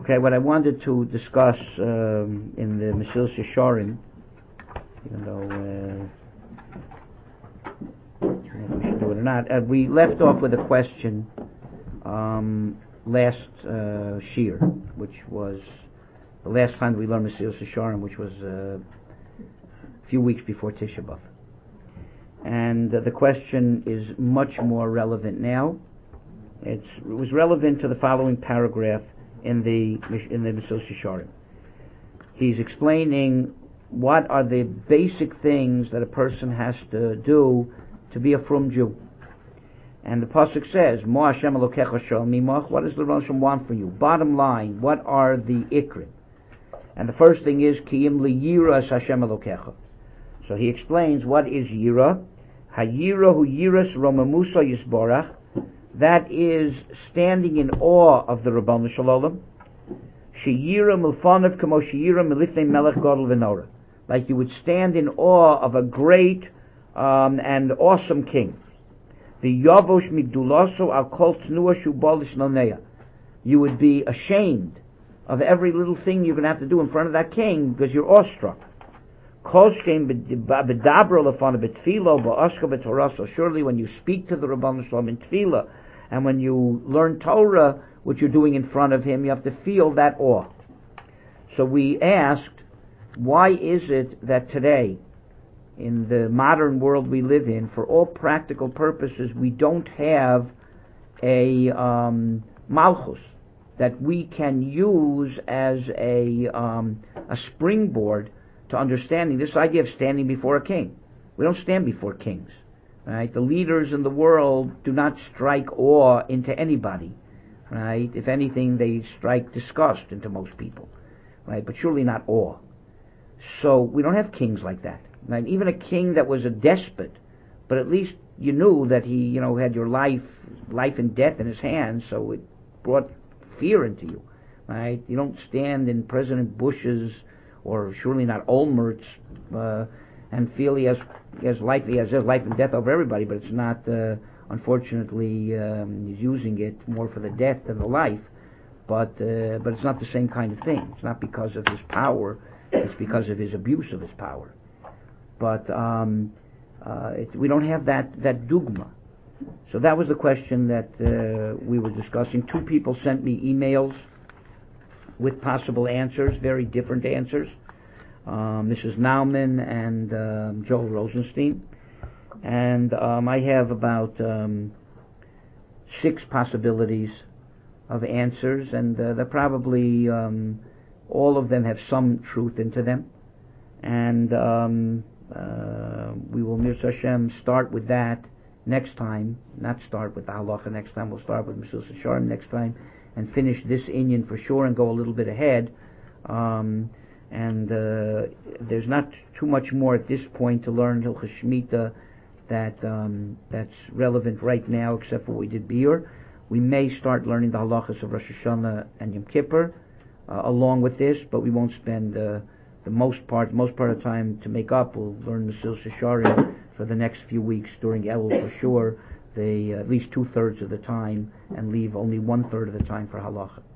Okay, what I wanted to discuss in the Mesilas Yesharim, even though I don't know if we should do it or not, we left off with a question last Shir, which was the last time we learned Mesilas Yesharim, which was a few weeks before Tisha B'Av. And the question is much more relevant now. It was relevant to the following paragraph in the Mesilas Yesharim. He's explaining what are the basic things that a person has to do to be a frum Jew. And the pasuk says, Mo Hashem Elokecha shel mimach. What does the Rosh Hashanah want from you? Bottom line, what are the ikrim? And the first thing is Kiyim liyiras Hashem Elokecha. So he explains what is yira. Hayira hu yiras romamusa yisborach. That is standing in awe of the Rabbanu Shalom. Sheyira milfanav kamo sheyira milifnei melech gadol v'nora. Like you would stand in awe of a great and awesome king. V'yavosh migdulaso al kol tnua shu balish noneya. You would be ashamed of every little thing you're going to have to do in front of that king because you're awestruck. Surely when you speak to the Rabbanu Shalom in Tefillah, and when you learn Torah, what you're doing in front of him, you have to feel that awe. So we asked, why is it that today, in the modern world we live in, for all practical purposes, we don't have a malchus that we can use as a springboard to understanding this idea of standing before a king? We don't stand before kings, right? The leaders in the world do not strike awe into anybody, right? If anything, they strike disgust into most people, right? But surely not awe. So we don't have kings like that, right? Even a king that was a despot, but at least you knew that he, had your life and death in his hands, so it brought fear into you, right? You don't stand in President Bush's, or surely not Olmert's, and feel he has life and death over everybody, but it's not, unfortunately, he's using it more for the death than the life, but it's not the same kind of thing. It's not because of his power, it's because of his abuse of his power. But we don't have that dogma. So that was the question that we were discussing. 2 people sent me emails with possible answers, very different answers. Mrs. Nauman and Joel Rosenstein. And I have about 6 possibilities of answers, and they're probably all of them have some truth into them. And we will, Mirza Hashem, start with that next time. Not start with the halacha next time. We'll start with Mesilas Yesharim next time, and finish this inyan for sure and go a little bit ahead. There's not too much more at this point to learn Hilchos Shemitah that's relevant right now, except for what we did Biur. We may start learning the halachas of Rosh Hashanah and Yom Kippur along with this, but we won't spend the most part of the time to make up. We'll learn Mesilas Yesharim for the next few weeks during Elul for sure, at least 2/3 of the time, and leave only 1/3 of the time for halacha.